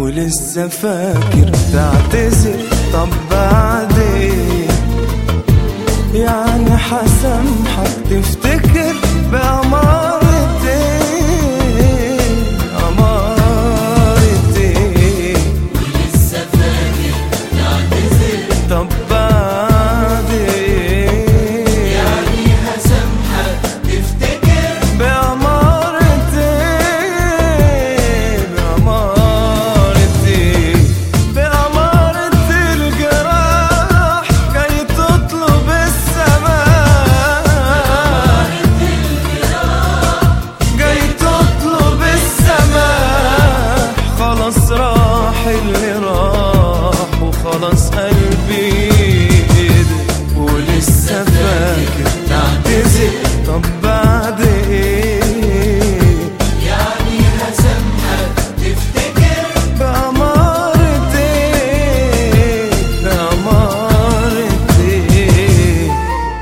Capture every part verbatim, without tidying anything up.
ولسه فاكر تعتذر؟ طب بعدين يعني حسامحك تفتكر بأمارة ايه؟ أمارة ايه؟ ولسه فاكر تعتذر؟ طب بعدين يعني حسامحك تفتكر بأمارة ايه؟ بأمارة ايه؟ بأمارة الجراح جاي تطلب السماح، جاي تطلب السماح. خلاص راح اللي راح وخلاص قلبي قدر، ولسه فاكر تعتذر؟ طب بعد ايه؟ يعني حسامحك تفتكر بأمارة ايه؟ بأمارة ايه؟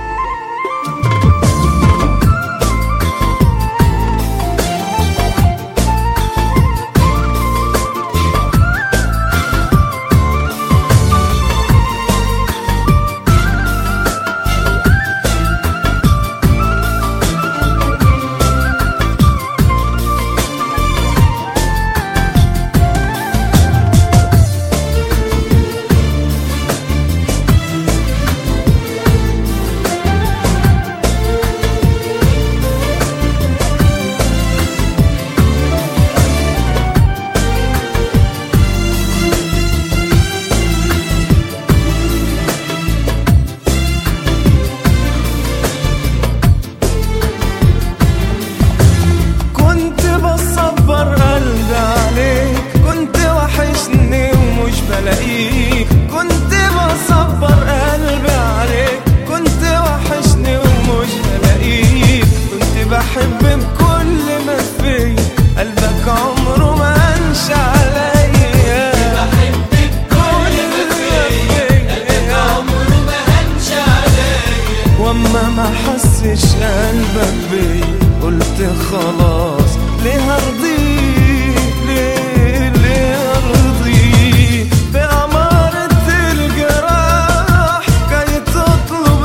كنت بصبر قلبي عليك، كنت وحشني ومش بلاقيك. كنت بصبر قلبي عليك، كنت وحشني ومش بلاقيك. كنت بحب بكل ما فيا، قلبك عمره ما انشى عليا. بحب بكل ما فيا، قلبك عمره ما هنش عليا. واما ما حسش قلبك بيا قلت خلاص ليه ارضيك؟ ليه ليه ارضيك؟ بأمارة الجراح جاي تطلب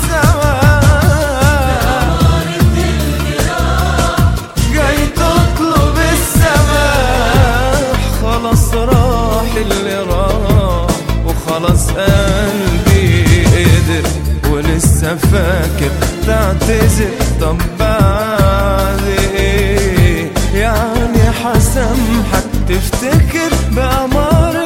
السماح، جاي تطلب السماح. خلاص راح اللي راح وخلاص قلبي قدر، ولسه فاكر تعتذر؟ طب بعد ايه؟ يعني حسامحك تفتكر بأمارة